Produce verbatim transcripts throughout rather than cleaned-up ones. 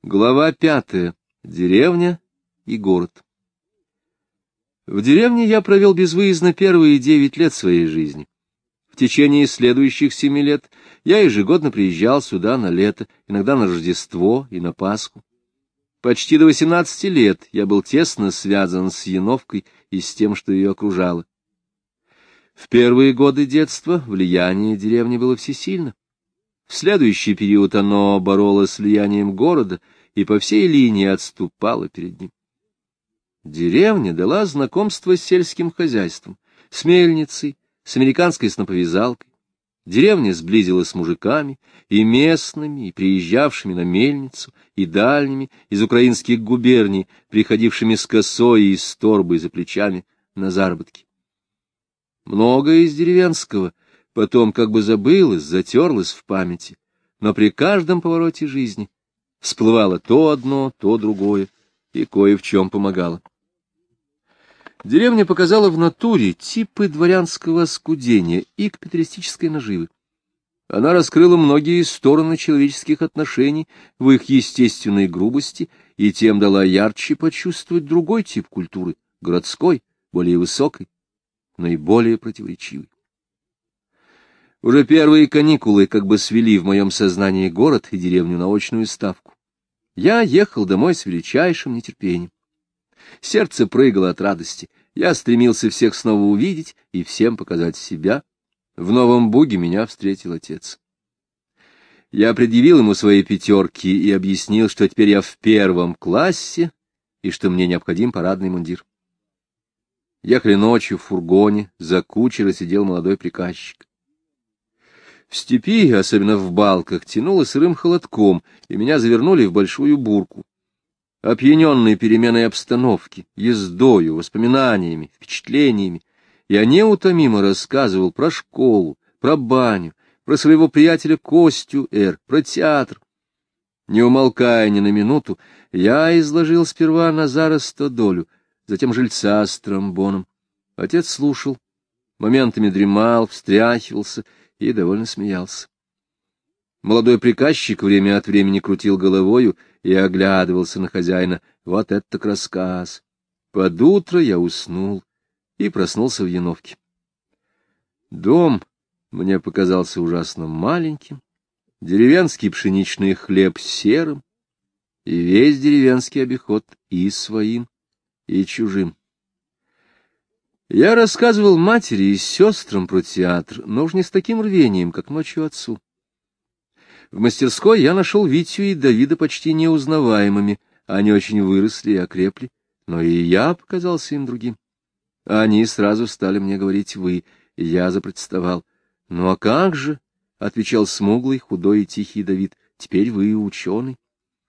Глава пятая. Деревня и город. В деревне я провел безвыездно первые девять лет своей жизни. В течение следующих семи лет я ежегодно приезжал сюда на лето, иногда на Рождество и на Пасху. Почти до восемнадцати лет я был тесно связан с Яновкой и с тем, что ее окружало. В первые годы детства влияние деревни было всесильно. В следующий период оно боролось с влиянием города и по всей линии отступало перед ним. Деревня дала знакомство с сельским хозяйством, с мельницей, с американской сноповязалкой. Деревня сблизилась с мужиками, и местными, и приезжавшими на мельницу, и дальними, из украинских губерний, приходившими с косой и с торбой за плечами на заработки. Многое из деревенского потом как бы забылось, затерлось в памяти, но при каждом повороте жизни всплывало то одно, то другое, и кое в чем помогало. Деревня показала в натуре типы дворянского оскудения и капиталистической наживы. Она раскрыла многие стороны человеческих отношений в их естественной грубости и тем дала ярче почувствовать другой тип культуры, городской, более высокой, но и более противоречивой. Уже первые каникулы как бы свели в моем сознании город и деревню на очную ставку. Я ехал домой с величайшим нетерпением. Сердце прыгало от радости. Я стремился всех снова увидеть и всем показать себя. В Новом Буге меня встретил отец. Я предъявил ему свои пятерки и объяснил, что теперь я в первом классе и что мне необходим парадный мундир. Ехали ночью в фургоне, за кучера сидел молодой приказчик. В степи, особенно в балках, тянуло сырым холодком, и меня завернули в большую бурку. Опьяненный переменой обстановки, ездою, воспоминаниями, впечатлениями, я неутомимо рассказывал про школу, про баню, про своего приятеля Костю Р., про театр. Не умолкая ни на минуту, я изложил сперва Назара Стодолю, затем жильца с тромбоном. Отец слушал, моментами дремал, встряхивался и довольно смеялся. Молодой приказчик время от времени крутил головою и оглядывался на хозяина. Вот это так рассказ! Под утро я уснул и проснулся в Яновке. Дом мне показался ужасно маленьким, деревенский пшеничный хлеб серым, и весь деревенский обиход и своим, и чужим. Я рассказывал матери и сестрам про театр, но уж не с таким рвением, как ночью отцу. В мастерской я нашел Витю и Давида почти неузнаваемыми, они очень выросли и окрепли, но и я показался им другим. Они сразу стали мне говорить «вы», и я запротестовал. — Ну а как же, — отвечал смуглый, худой и тихий Давид, — теперь вы ученый.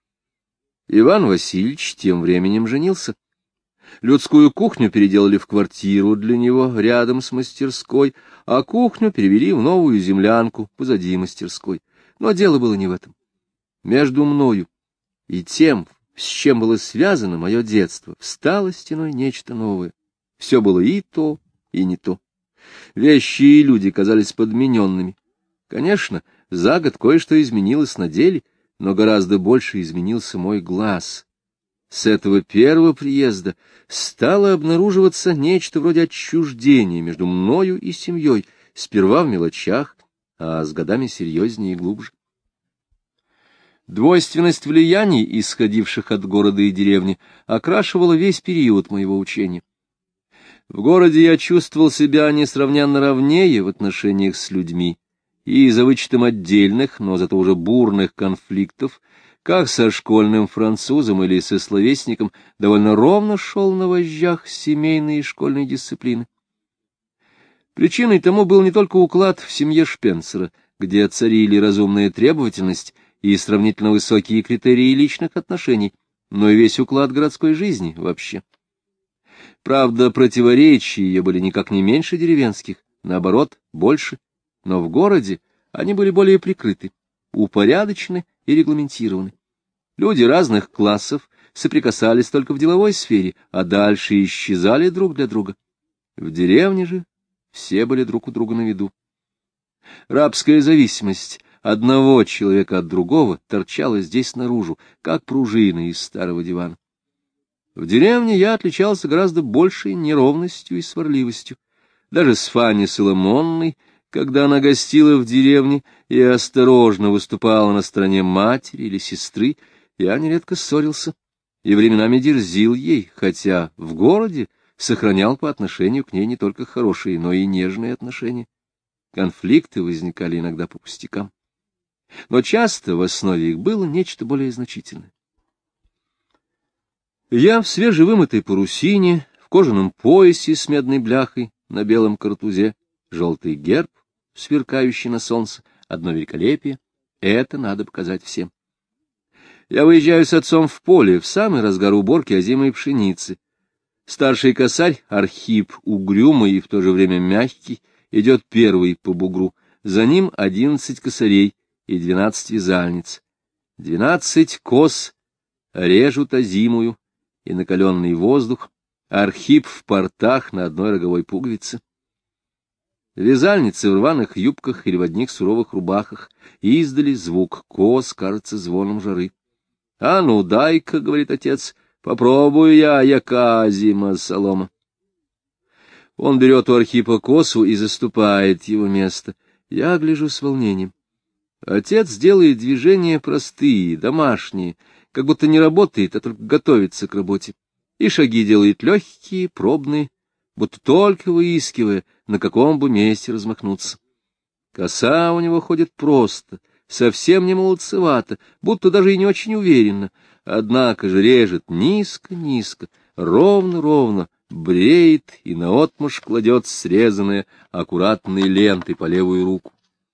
Иван Васильевич тем временем женился. Людскую кухню переделали в квартиру для него рядом с мастерской, а кухню перевели в новую землянку позади мастерской. Но дело было не в этом. Между мною и тем, с чем было связано мое детство, встало стеной нечто новое. Все было и то, и не то. Вещи и люди казались подмененными. Конечно, за год кое-что изменилось на деле, но гораздо больше изменился мой глаз. С этого первого приезда стало обнаруживаться нечто вроде отчуждения между мною и семьей, сперва в мелочах, а с годами серьезнее и глубже. Двойственность влияний, исходивших от города и деревни, окрашивала весь период моего учения. В городе я чувствовал себя несравненно ровнее в отношениях с людьми, и за вычетом отдельных, но зато уже бурных конфликтов, как со школьным французом или со словесником, довольно ровно шел на вожжах семейной и школьной дисциплины. Причиной тому был не только уклад в семье Шпенцера, где царили разумная требовательность и сравнительно высокие критерии личных отношений, но и весь уклад городской жизни вообще. Правда, противоречия ее были никак не меньше деревенских, наоборот, больше, но в городе они были более прикрыты, упорядочены и регламентированы. Люди разных классов соприкасались только в деловой сфере, а дальше исчезали друг для друга. В деревне же все были друг у друга на виду. Рабская зависимость, одного человека от другого торчала здесь наружу, как пружина из старого дивана. В деревне я отличался гораздо большей неровностью и сварливостью. Даже с Фанни Соломонной, когда она гостила в деревне и осторожно выступала на стороне матери или сестры, я нередко ссорился и временами дерзил ей, хотя в городе сохранял по отношению к ней не только хорошие, но и нежные отношения. Конфликты возникали иногда по пустякам, но часто в основе их было нечто более значительное. Я в свежевымытой парусине, в кожаном поясе с медной бляхой, на белом картузе, желтый герб, сверкающий на солнце, одно великолепие, это надо показать всем. Я выезжаю с отцом в поле, в самый разгар уборки озимой пшеницы. Старший косарь, Архип, угрюмый и в то же время мягкий, идет первый по бугру, за ним одиннадцать косарей и двенадцать вязальниц. Двенадцать кос режут озимую и накаленный воздух, Архип в портах на одной роговой пуговице. Вязальницы в рваных юбках или в одних суровых рубахах, издали звук кос кажется звоном жары. — А ну, дай-ка, — говорит отец, — попробую я, яка зима солома. Он берет у Архипа косу и заступает его место. Я гляжу с волнением. Отец делает движения простые, домашние, как будто не работает, а только готовится к работе. И шаги делает легкие, пробные, будто только выискивая, на каком бы месте размахнуться. Коса у него ходит просто, совсем не молодцевато, будто даже и не очень уверенно, однако же режет низко-низко, ровно-ровно, бреет и наотмашь кладет срезанные аккуратной лентой по левую руку.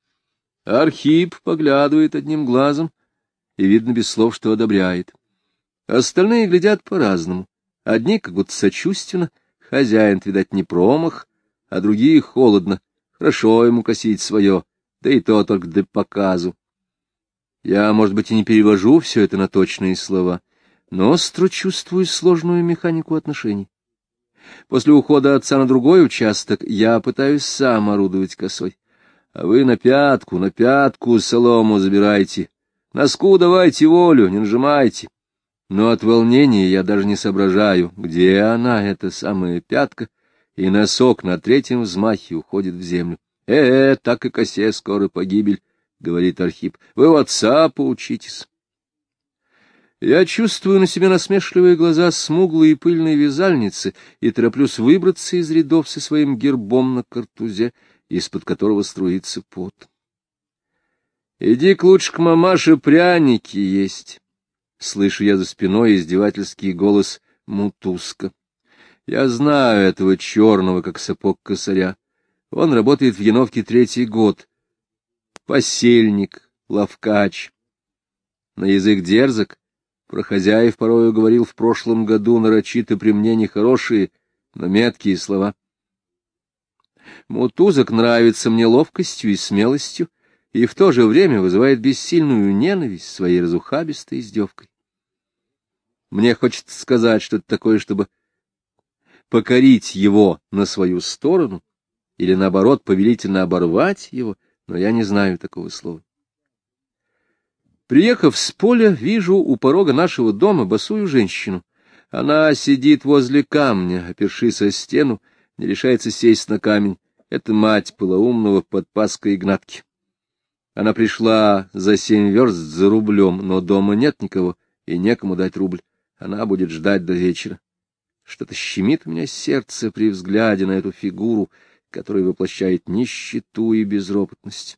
Архип поглядывает одним глазом, и видно без слов, что одобряет. Остальные глядят по-разному. Одни как будто сочувственно, хозяин, видать, не промах, а другие холодно, хорошо ему косить свое, да и то только для показу. Я, может быть, и не перевожу все это на точные слова, но остро чувствую сложную механику отношений. После ухода отца на другой участок я пытаюсь сам орудовать косой. А вы на пятку, на пятку солому забирайте, носку давайте волю, не нажимайте. Но от волнения я даже не соображаю, где она, эта самая пятка, и носок на третьем взмахе уходит в землю. «Э, -э так и косе скоро погибель», — говорит Архип, — «вы у отца поучитесь». Я чувствую на себе насмешливые глаза смуглой и пыльной вязальницы и тороплюсь выбраться из рядов со своим гербом на картузе, из-под которого струится пот. «Иди-ка лучше к мамаше пряники есть», — слышу я за спиной издевательский голос Мутузка. Я знаю этого черного, как сапог косаря. Он работает в Яновке третий год. Посельник, ловкач. На язык дерзок, про хозяев порою говорил в прошлом году нарочито при мне нехорошие, но меткие слова. Мутузок нравится мне ловкостью и смелостью, и в то же время вызывает бессильную ненависть своей разухабистой издевкой. Мне хочется сказать что-то такое, чтобы покорить его на свою сторону, или, наоборот, повелительно оборвать его, но я не знаю такого слова. Приехав с поля, вижу у порога нашего дома босую женщину. Она сидит возле камня, опершись о стену, не решается сесть на камень. Это мать полоумного подпаска Игнатки. Она пришла за семь верст за рублем, но дома нет никого, и некому дать рубль. Она будет ждать до вечера. Что-то щемит у меня сердце при взгляде на эту фигуру, которая воплощает нищету и безропотность.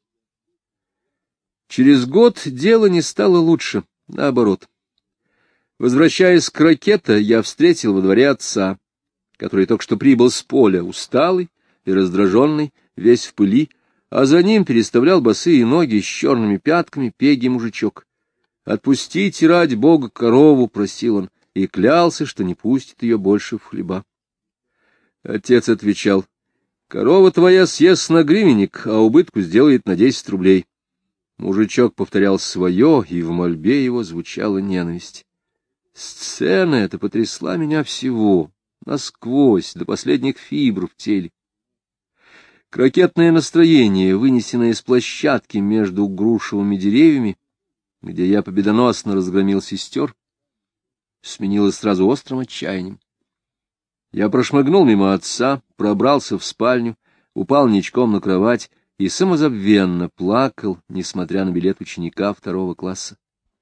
Через год дело не стало лучше, наоборот. Возвращаясь к ракете, я встретил во дворе отца, который только что прибыл с поля, усталый и раздраженный, весь в пыли, а за ним переставлял босые ноги с черными пятками пегий мужичок. «Отпустите, ради бога, корову», — просил он, и клялся, что не пустит ее больше в хлеба. Отец отвечал: «Корова твоя съест на гривенник, а убытку сделает на десять рублей». Мужичок повторял свое, и в мольбе его звучала ненависть. Сцена эта потрясла меня всего, насквозь, до последних фибр в теле. Крокетное настроение, вынесенное с площадки между грушевыми деревьями, где я победоносно разгромил сестер, сменилось сразу острым отчаянием. Я прошмыгнул мимо отца, пробрался в спальню, упал ничком на кровать и самозабвенно плакал, несмотря на билет ученика второго класса.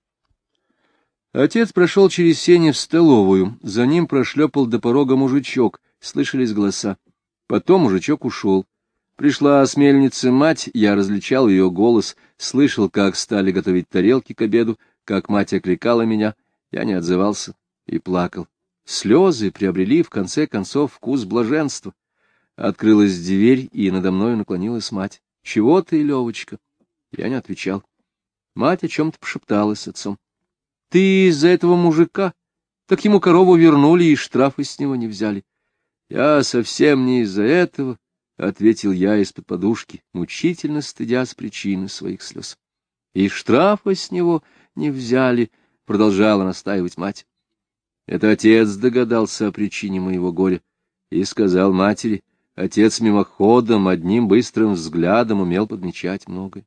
Отец прошел через сени в столовую, за ним прошлепал до порога мужичок, слышались голоса. Потом мужичок ушел. Пришла с мельницы мать, я различал ее голос, слышал, как стали готовить тарелки к обеду, как мать окликала меня, я не отзывался и плакал. Слезы приобрели, в конце концов, вкус блаженства. Открылась дверь, и надо мною наклонилась мать. — Чего ты, Левочка? Я не отвечал. Мать о чем-то пошепталась с отцом. — Ты из-за этого мужика? Так ему корову вернули, и штрафы с него не взяли. — Я совсем не из-за этого, — ответил я из-под подушки, мучительно стыдясь причины своих слез. — И штрафа с него не взяли, — продолжала настаивать мать. Это отец догадался о причине моего горя и сказал матери. Отец мимоходом, одним быстрым взглядом умел подмечать многое.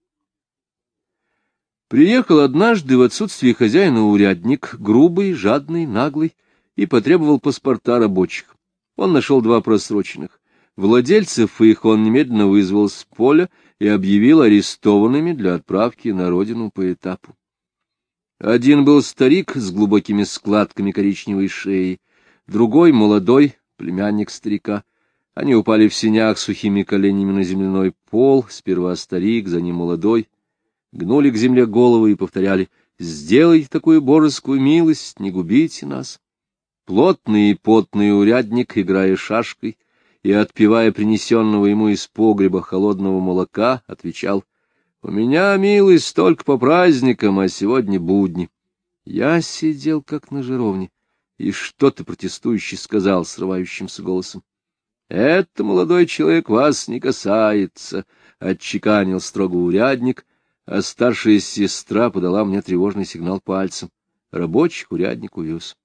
Приехал однажды в отсутствие хозяина урядник, грубый, жадный, наглый, и потребовал паспорта рабочих. Он нашел два просроченных. Владельцев их он немедленно вызвал с поля и объявил арестованными для отправки на родину по этапу. Один был старик с глубокими складками коричневой шеи, другой — молодой, племянник старика. Они упали в сенях сухими коленями на земляной пол, сперва старик, за ним молодой, гнули к земле головы и повторяли: «Сделайте такую божескую милость, не губите нас». Плотный и потный урядник, играя шашкой и отпивая принесенного ему из погреба холодного молока, отвечал: «У меня милость только по праздникам, а сегодня будни». Я сидел как на жировне, и что-то протестующий сказал срывающимся голосом. «Это, молодой человек, вас не касается», — отчеканил строго урядник, а старшая сестра подала мне тревожный сигнал пальцем. Рабочих урядник увез.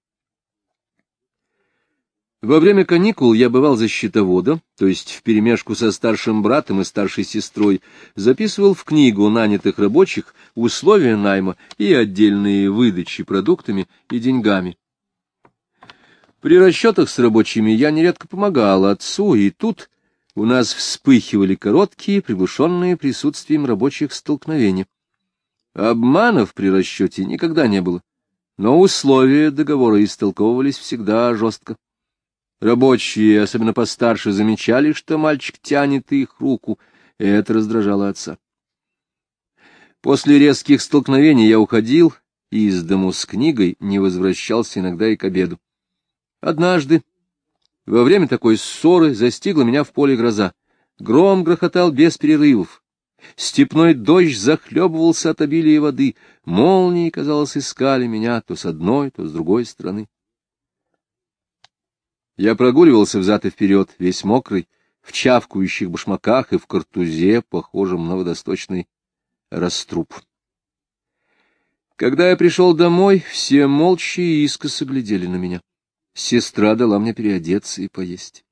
Во время каникул я бывал за счетовода, то есть вперемешку со старшим братом и старшей сестрой, записывал в книгу нанятых рабочих условия найма и отдельные выдачи продуктами и деньгами. При расчетах с рабочими я нередко помогал отцу, и тут у нас вспыхивали короткие, приглушенные присутствием рабочих столкновения. Обманов при расчете никогда не было, но условия договора истолковывались всегда жестко. Рабочие, особенно постарше, замечали, что мальчик тянет их руку, и это раздражало отца. После резких столкновений я уходил из дому с книгой, не возвращался иногда и к обеду. Однажды, во время такой ссоры, застигла меня в поле гроза. Гром грохотал без перерывов. Степной дождь захлебывался от обилия воды. Молнии, казалось, искали меня то с одной, то с другой стороны. Я прогуливался взад и вперед, весь мокрый, в чавкающих башмаках и в картузе, похожем на водосточный раструб. Когда я пришел домой, все молча и искоса глядели на меня. Сестра дала мне переодеться и поесть.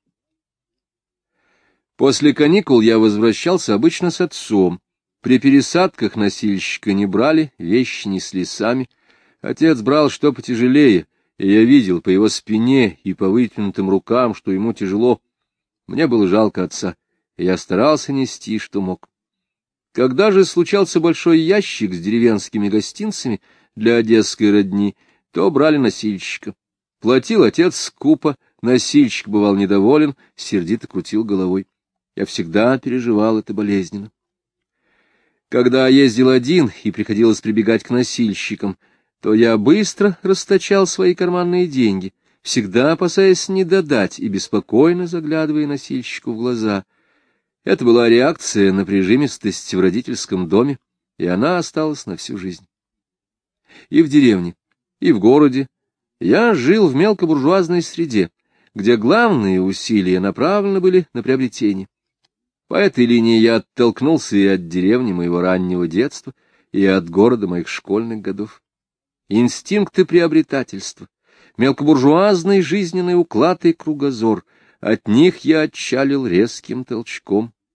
После каникул я возвращался обычно с отцом. При пересадках носильщика не брали, вещи несли сами. Отец брал что потяжелее, и я видел по его спине и по вытянутым рукам, что ему тяжело. Мне было жалко отца, и я старался нести, что мог. Когда же случался большой ящик с деревенскими гостинцами для одесской родни, то брали носильщика. Платил отец скупо, носильщик бывал недоволен, сердито крутил головой. Я всегда переживал это болезненно. Когда ездил один и приходилось прибегать к носильщикам, то я быстро расточал свои карманные деньги, всегда опасаясь не додать и беспокойно заглядывая носильщику в глаза. Это была реакция на прижимистость в родительском доме, и она осталась на всю жизнь. И в деревне, и в городе я жил в мелкобуржуазной среде, где главные усилия направлены были на приобретение. По этой линии я оттолкнулся и от деревни моего раннего детства, и от города моих школьных годов. Инстинкты приобретательства, мелкобуржуазный жизненный уклад и кругозор — от них я отчалил резким толчком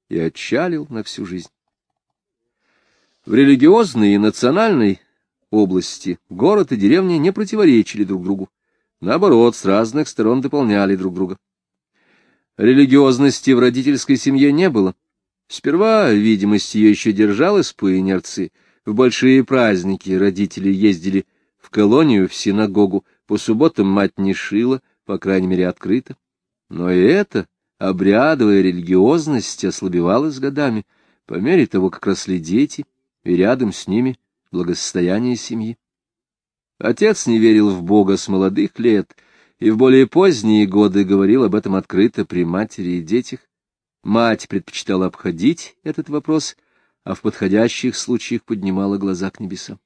и отчалил на всю жизнь. В религиозной и национальной области город и деревня не противоречили друг другу. Наоборот, с разных сторон дополняли друг друга. Религиозности в родительской семье не было. Сперва видимость ее еще держалась по инерции. В большие праздники родители ездили в колонию, в синагогу, по субботам мать не шила, по крайней мере, открыто. Но и эта обрядовая религиозность ослабевала с годами, по мере того, как росли дети, и рядом с ними благосостояние семьи. Отец не верил в Бога с молодых лет, и в более поздние годы говорил об этом открыто при матери и детях. Мать предпочитала обходить этот вопрос, а в подходящих случаях поднимала глаза к небесам.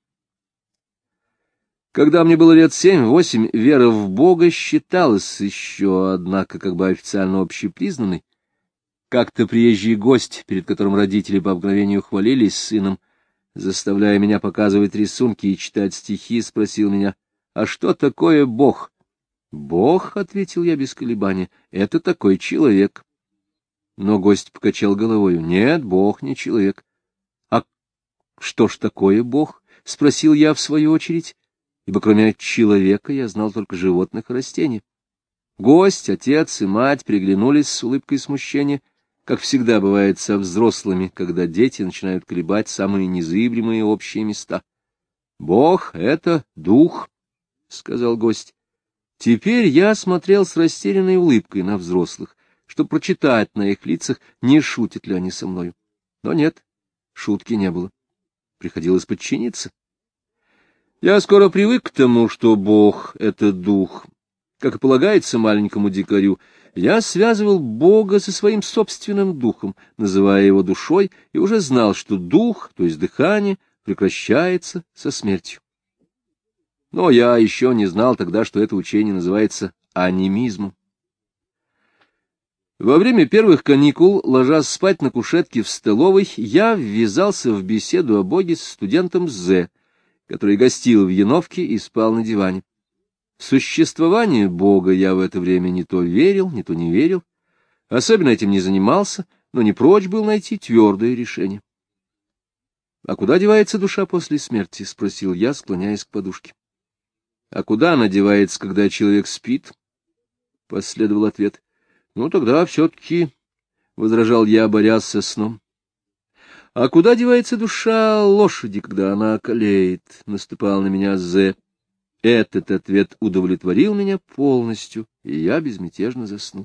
Когда мне было лет семь-восемь, вера в Бога считалась еще, однако, как бы официально общепризнанной. Как-то приезжий гость, перед которым родители по обыкновению хвалились сыном, заставляя меня показывать рисунки и читать стихи, спросил меня: «А что такое Бог?» «Бог», — ответил я без колебания, — «это такой человек». Но гость покачал головою: «Нет, Бог не человек». «А что ж такое Бог?» — спросил я в свою очередь, ибо кроме человека я знал только животных и растения. Гость, отец и мать переглянулись с улыбкой смущения, как всегда бывает со взрослыми, когда дети начинают колебать самые незыблемые общие места. «Бог — это дух», — сказал гость. Теперь я смотрел с растерянной улыбкой на взрослых, чтобы прочитать на их лицах, не шутят ли они со мною. Но нет, шутки не было. Приходилось подчиниться. Я скоро привык к тому, что Бог — это дух. Как и полагается маленькому дикарю, я связывал Бога со своим собственным духом, называя его душой, и уже знал, что дух, то есть дыхание, прекращается со смертью. Но я еще не знал тогда, что это учение называется анимизмом. Во время первых каникул, ложась спать на кушетке в столовой, я ввязался в беседу о Боге с студентом З, который гостил в Яновке и спал на диване. В существование Бога я в это время не то верил, не то не верил, особенно этим не занимался, но не прочь был найти твердое решение. — А куда девается душа после смерти? — спросил я, склоняясь к подушке. — А куда она девается, когда человек спит? — последовал ответ. — Ну, тогда все-таки, — возражал я, борясь со сном. — А куда девается душа лошади, когда она околеет? — наступал на меня З. Этот ответ удовлетворил меня полностью, и я безмятежно заснул.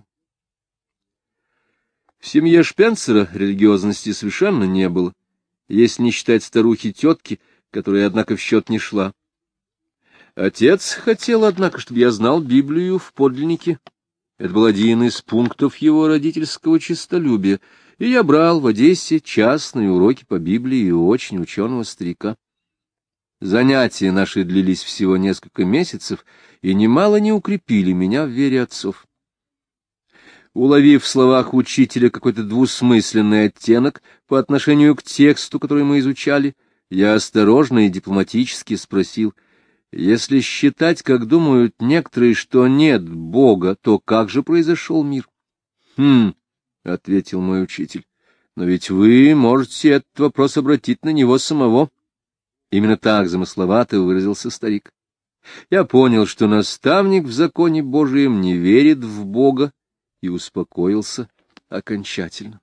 В семье Шпенцера религиозности совершенно не было, если не считать старухи-тетки, которая, однако, в счет не шла. Отец хотел, однако, чтобы я знал Библию в подлиннике. Это был один из пунктов его родительского честолюбия, и я брал в Одессе частные уроки по Библии у очень ученого старика. Занятия наши длились всего несколько месяцев и немало не укрепили меня в вере отцов. Уловив в словах учителя какой-то двусмысленный оттенок по отношению к тексту, который мы изучали, я осторожно и дипломатически спросил: если считать, как думают некоторые, что нет Бога, то как же произошел мир? — Хм, — ответил мой учитель, — но ведь вы можете этот вопрос обратить на него самого. Именно так замысловато выразился старик. Я понял, что наставник в законе Божием не верит в Бога, и успокоился окончательно.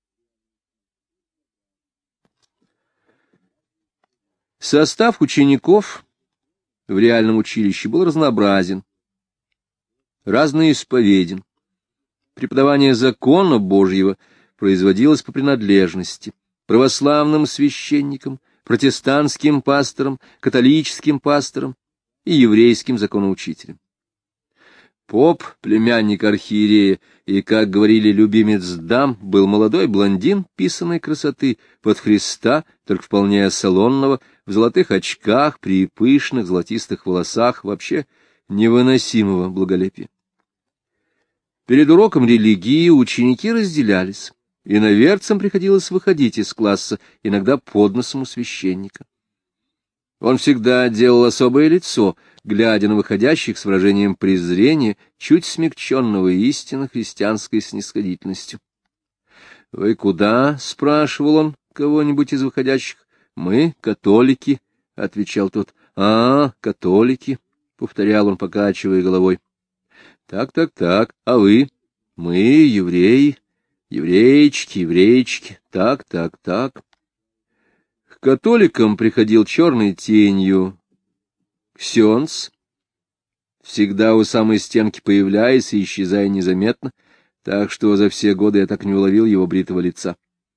Состав учеников в реальном училище был разнообразен, разноисповеден. Преподавание закона Божьего производилось по принадлежности православным священникам, протестантским пасторам, католическим пасторам и еврейским законоучителям. Поп, племянник архиерея, и, как говорили, любимец дам, был молодой блондин писаной красоты, под Христа, только вполне салонного, в золотых очках, при пышных золотистых волосах, вообще невыносимого благолепия. Перед уроком религии ученики разделялись. Иноверцам приходилось выходить из класса, иногда под носом у священника. Он всегда делал особое лицо, глядя на выходящих с выражением презрения, чуть смягченного истинно христианской снисходительностью. — Вы куда? — спрашивал он кого-нибудь из выходящих. — Мы католики, — отвечал тот. — А, католики, — повторял он, покачивая головой. — Так, так, так. А вы? — Мы евреи. Еврейчики, еврейчики. Так, так, так. К католикам приходил черной тенью ксенз, всегда у самой стенки появляясь и исчезая незаметно, так что за все годы я так не уловил его бритого лица.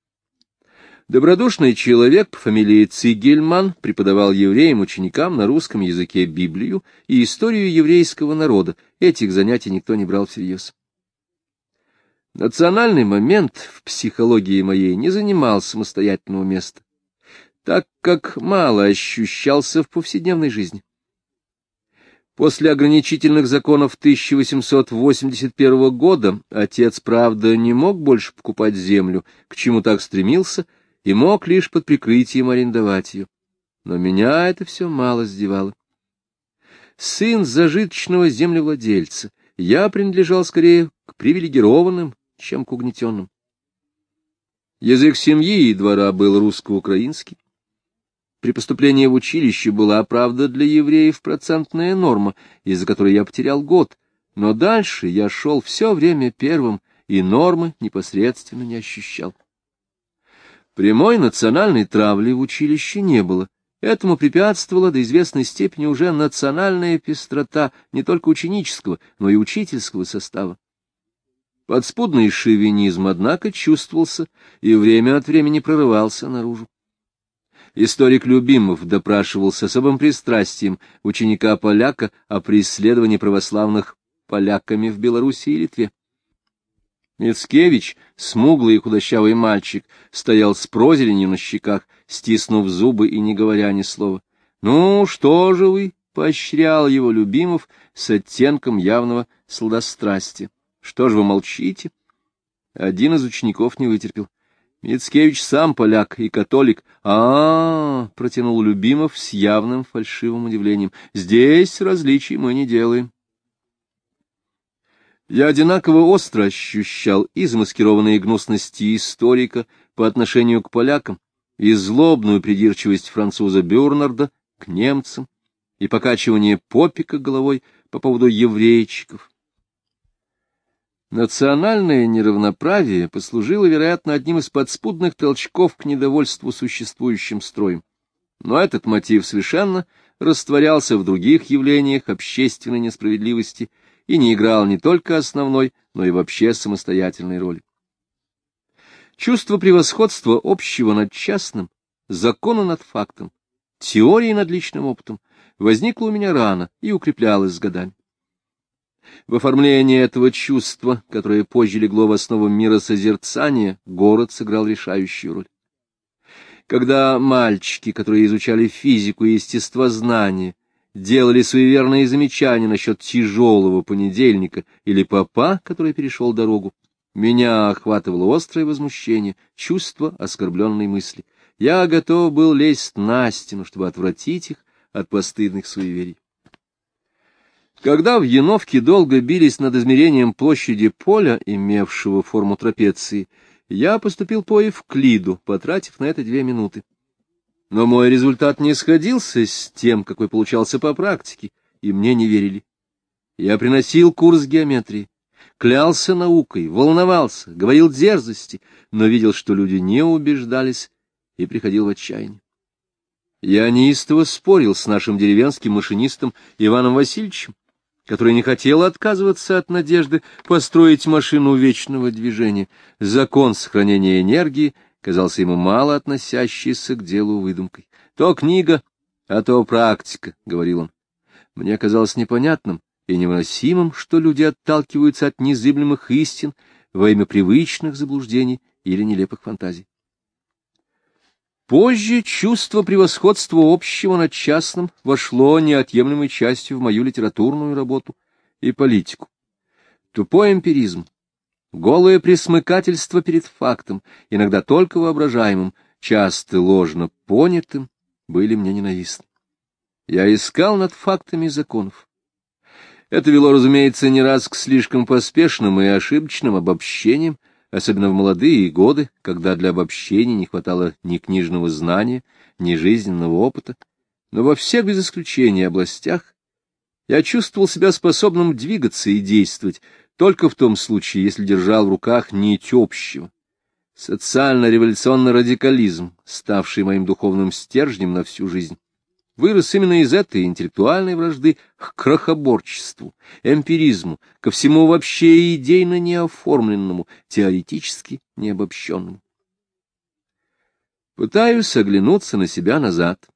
Добродушный человек по фамилии Цигельман преподавал евреям-ученикам на русском языке Библию и историю еврейского народа. Этих занятий никто не брал всерьез. Национальный момент в психологии моей не занимал самостоятельного места, так как мало ощущался в повседневной жизни. После ограничительных законов тысяча восемьсот восемьдесят первого года отец, правда, не мог больше покупать землю, к чему так стремился, и мог лишь под прикрытием арендовать ее. Но меня это все мало сдевало. Сын зажиточного землевладельца, я принадлежал скорее к привилегированным, чем к угнетенным. Язык семьи и двора был русско-украинский. При поступлении в училище была, правда, для евреев процентная норма, из-за которой я потерял год, но дальше я шел все время первым, и нормы непосредственно не ощущал. Прямой национальной травли в училище не было. Этому препятствовала до известной степени уже национальная пестрота не только ученического, но и учительского состава. Подспудный шовинизм, однако, чувствовался и время от времени прорывался наружу. Историк Любимов допрашивал с особым пристрастием ученика-поляка о преследовании православных поляками в Белоруссии и Литве. Мицкевич, смуглый и худощавый мальчик, стоял с прозеленью на щеках, стиснув зубы и не говоря ни слова. — Ну, что же вы? — поощрял его Любимов с оттенком явного сладострастия. — Что же вы молчите? Один из учеников не вытерпел. — Мицкевич сам поляк и католик. А — протянул Любимов с явным фальшивым удивлением. — Здесь различий мы не делаем. Я одинаково остро ощущал и замаскированные гнусности историка по отношению к полякам, и злобную придирчивость француза Бюрнарда к немцам, и покачивание попика головой по поводу еврейчиков. Национальное неравноправие послужило, вероятно, одним из подспудных толчков к недовольству существующим строем. Но этот мотив совершенно растворялся в других явлениях общественной несправедливости и не играл не только основной, но и вообще самостоятельной роли. Чувство превосходства общего над частным, закона над фактом, теории над личным опытом возникло у меня рано и укреплялось с годами. В оформлении этого чувства, которое позже легло в основу миросозерцания, город сыграл решающую роль. Когда мальчики, которые изучали физику и естествознание, делали суеверные замечания насчет тяжелого понедельника или попа, который перешел дорогу, меня охватывало острое возмущение, чувство оскорбленной мысли. Я готов был лезть на стену, чтобы отвратить их от постыдных суеверий. Когда в Яновке долго бились над измерением площади поля, имевшего форму трапеции, я поступил по Евклиду, потратив на это две минуты. Но мой результат не сходился с тем, какой получался по практике, и мне не верили. Я приносил курс геометрии, клялся наукой, волновался, говорил дерзости, но видел, что люди не убеждались, и приходил в отчаяние. Я неистово спорил с нашим деревенским машинистом Иваном Васильевичем, который не хотел отказываться от надежды построить машину вечного движения. Закон сохранения энергии казался ему мало относящийся к делу выдумкой. «То книга, а то практика», — говорил он. Мне казалось непонятным и невыносимым, что люди отталкиваются от незыблемых истин во имя привычных заблуждений или нелепых фантазий. Позже чувство превосходства общего над частным вошло неотъемлемой частью в мою литературную работу и политику. Тупой эмпиризм, голое пресмыкательство перед фактом, иногда только воображаемым, часто ложно понятым, были мне ненавистны. Я искал над фактами законов. Это вело, разумеется, не раз к слишком поспешным и ошибочным обобщениям, особенно в молодые годы, когда для обобщения не хватало ни книжного знания, ни жизненного опыта, но во всех без исключения областях я чувствовал себя способным двигаться и действовать только в том случае, если держал в руках нить общего. Социально-революционный радикализм, ставший моим духовным стержнем на всю жизнь, вырос именно из этой интеллектуальной вражды к крохоборчеству, эмпиризму, ко всему вообще идейно неоформленному, теоретически необобщенному. Пытаюсь оглянуться на себя назад.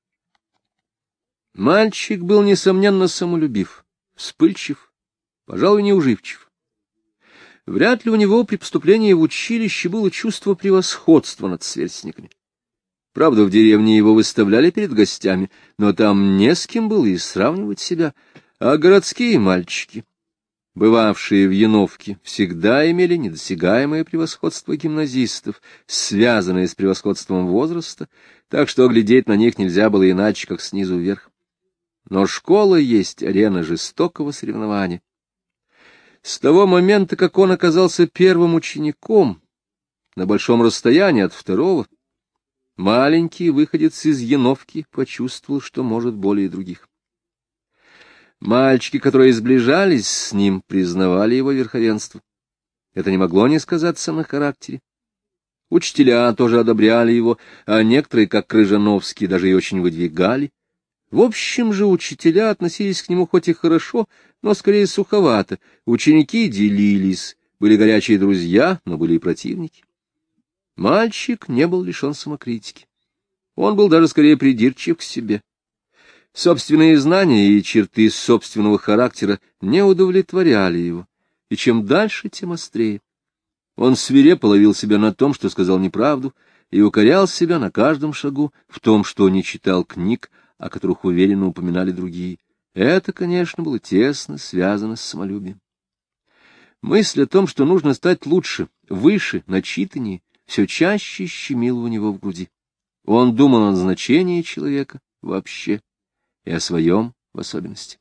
Мальчик был, несомненно, самолюбив, вспыльчив, пожалуй, неуживчив. Вряд ли у него при поступлении в училище было чувство превосходства над сверстниками. Правда, в деревне его выставляли перед гостями, но там не с кем было и сравнивать себя, а городские мальчики, бывавшие в Яновке, всегда имели недосягаемое превосходство гимназистов, связанное с превосходством возраста, так что глядеть на них нельзя было иначе, как снизу вверх. Но школа есть арена жестокого соревнования. С того момента, как он оказался первым учеником, на большом расстоянии от второго, маленький выходец из Яновки почувствовал, что может более других. Мальчики, которые сближались с ним, признавали его верховенство. Это не могло не сказаться на характере. Учителя тоже одобряли его, а некоторые, как Крыжановский, даже и очень выдвигали. В общем же, учителя относились к нему хоть и хорошо, но скорее суховато. Ученики делились, были горячие друзья, но были и противники. Мальчик не был лишен самокритики. Он был даже скорее придирчив к себе. Собственные знания и черты собственного характера не удовлетворяли его, и чем дальше, тем острее. Он свирепо ловил себя на том, что сказал неправду, и укорял себя на каждом шагу в том, что не читал книг, о которых уверенно упоминали другие. Это, конечно, было тесно связано с самолюбием. Мысль о том, что нужно стать лучше, выше, начитаннее, все чаще щемила у него в груди. Он думал о назначении человека вообще и о своем в особенности.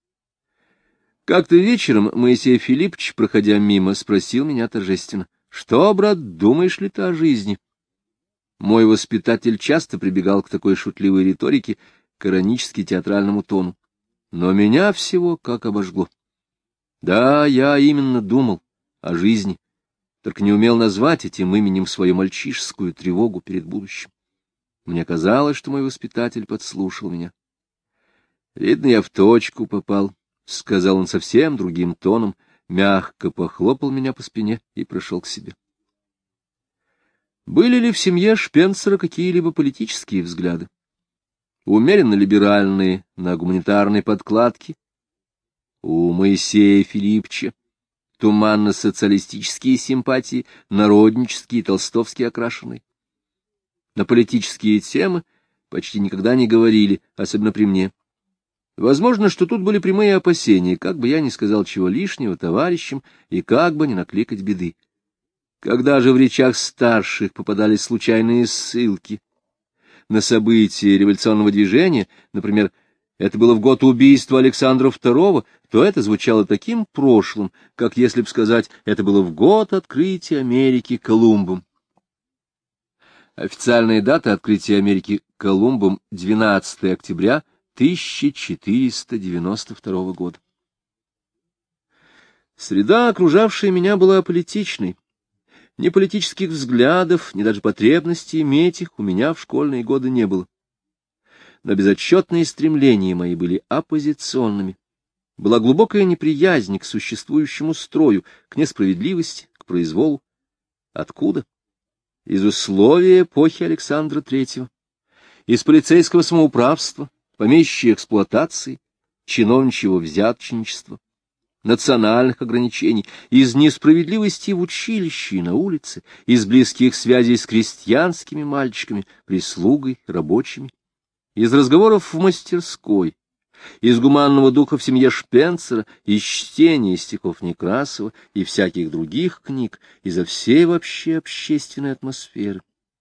Как-то вечером Моисей Филиппович, проходя мимо, спросил меня торжественно: «Что, брат, думаешь ли ты о жизни?» Мой воспитатель часто прибегал к такой шутливой риторике, к иронически-театральному тону. Но меня всего как обожгло. Да, я именно думал о жизни, только не умел назвать этим именем свою мальчишескую тревогу перед будущим. Мне казалось, что мой воспитатель подслушал меня. «Видно, я в точку попал», — сказал он совсем другим тоном, мягко похлопал меня по спине и прошел к себе. Были ли в семье Шпенцера какие-либо политические взгляды? Умеренно либеральные, на гуманитарной подкладке? У Моисея Филипповича туманно-социалистические симпатии, народнические, толстовские окрашенные. На политические темы почти никогда не говорили, особенно при мне. Возможно, что тут были прямые опасения, как бы я ни сказал чего лишнего товарищам и как бы не накликать беды. Когда же в речах старших попадались случайные ссылки на события революционного движения, например, это было в год убийства Александра второго, то это звучало таким прошлым, как если бы сказать, это было в год открытия Америки Колумбом. Официальная дата открытия Америки Колумбом — двенадцатое октября тысяча четыреста девяносто второго года. Среда, окружавшая меня, была аполитичной. Ни политических взглядов, ни даже потребности иметь их у меня в школьные годы не было. Но безотчетные стремления мои были оппозиционными. Была глубокая неприязнь к существующему строю, к несправедливости, к произволу. Откуда? Из условий эпохи Александра Третьего, из полицейского самоуправства, помещичьей эксплуатации, чиновничьего взяточничества, национальных ограничений, из несправедливости в училище и на улице, из близких связей с крестьянскими мальчиками, прислугой, рабочими, из разговоров в мастерской, из гуманного духа в семье Шпенцера, из чтения стихов Некрасова и всяких других книг, изо всей вообще общественной атмосферы.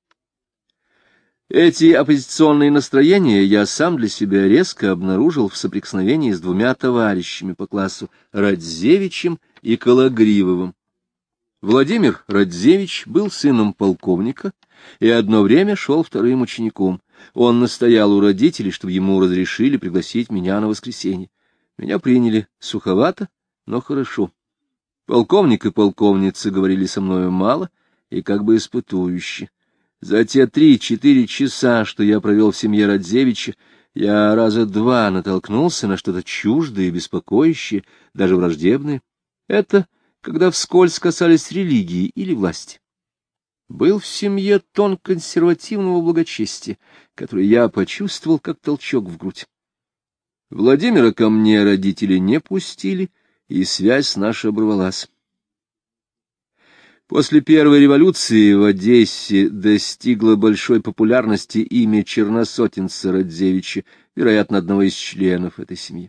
Эти оппозиционные настроения я сам для себя резко обнаружил в соприкосновении с двумя товарищами по классу, Радзевичем и Кологривовым. Владимир Радзевич был сыном полковника и одно время шел вторым учеником. Он настоял у родителей, чтобы ему разрешили пригласить меня на воскресенье. Меня приняли суховато, но хорошо. Полковник и полковница говорили со мною мало и как бы испытующе. За те три-четыре часа, что я провел в семье Радзевича, я раза два натолкнулся на что-то чуждое и беспокоящее, даже враждебное. Это когда вскользь касались религии или власти. Был в семье тон консервативного благочестия, который я почувствовал как толчок в грудь. Владимира ко мне родители не пустили, и связь наша оборвалась. После первой революции в Одессе достигло большой популярности имя черносотенца Радзевича, вероятно, одного из членов этой семьи.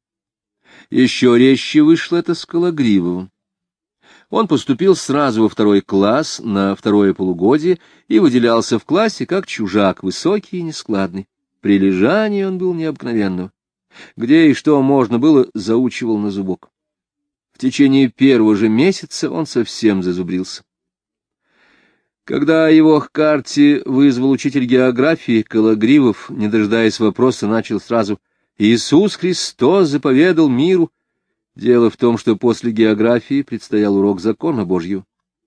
Еще резче вышло это с Кологривовым. Он поступил сразу во второй класс, на второе полугодие, и выделялся в классе как чужак, высокий и нескладный. При лежании он был необыкновенного. Где и что можно было, заучивал на зубок. В течение первого же месяца он совсем зазубрился. Когда его к карте вызвал учитель географии, Кологривов, не дожидаясь вопроса, начал сразу: «Иисус Христос заповедал миру». Дело в том, что после географии предстоял урок закона Божьего.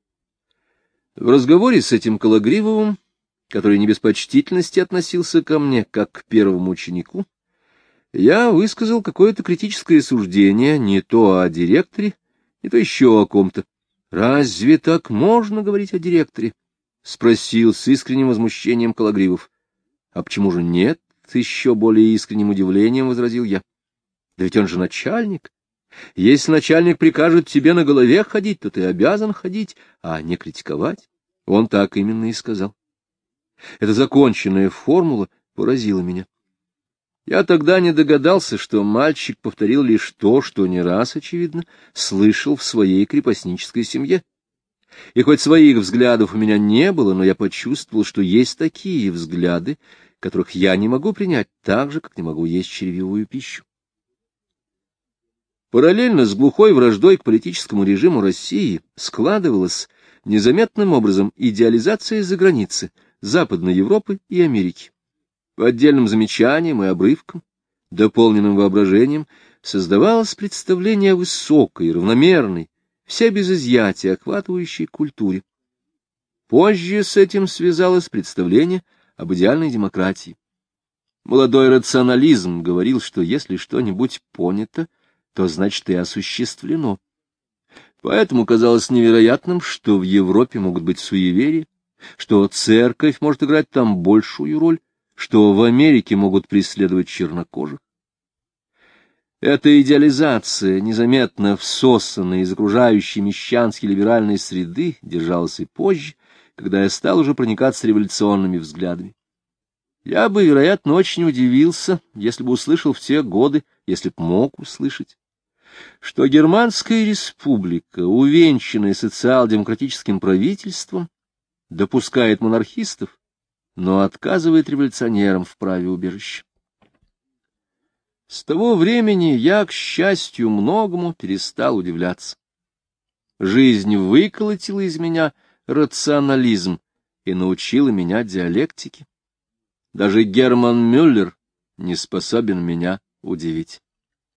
В разговоре с этим Кологривовым, который не без почтительности относился ко мне, как к первому ученику, я высказал какое-то критическое суждение не то о директоре, не то еще о ком-то. «Разве так можно говорить о директоре?» — спросил с искренним возмущением Кологривов. «А почему же нет?» — с еще более искренним удивлением возразил я. «Да ведь он же начальник. Если начальник прикажет тебе на голове ходить, то ты обязан ходить, а не критиковать». Он так именно и сказал. Эта законченная формула поразила меня. Я тогда не догадался, что мальчик повторил лишь то, что не раз, очевидно, слышал в своей крепостнической семье. И хоть своих взглядов у меня не было, но я почувствовал, что есть такие взгляды, которых я не могу принять так же, как не могу есть червивую пищу. Параллельно с глухой враждой к политическому режиму России складывалась незаметным образом идеализация из-за границы Западной Европы и Америки. По отдельным замечаниям и обрывкам, дополненным воображением, создавалось представление о высокой, равномерной, вся без изъятия охватывающей культуре. Позже с этим связалось представление об идеальной демократии. Молодой рационализм говорил, что если что-нибудь понято, то значит и осуществлено. Поэтому казалось невероятным, что в Европе могут быть суеверия, что церковь может играть там большую роль, что в Америке могут преследовать чернокожих. Эта идеализация, незаметно всосанная из окружающей мещанской либеральной среды, держалась и позже, когда я стал уже проникаться революционными взглядами. Я бы, вероятно, очень удивился, если бы услышал в те годы, если б мог услышать, что Германская республика, увенчанная социал-демократическим правительством, допускает монархистов, но отказывает революционерам в праве убежища. С того времени я, к счастью, многому перестал удивляться. Жизнь выколотила из меня рационализм и научила меня диалектике. Даже Герман Мюллер не способен меня удивить.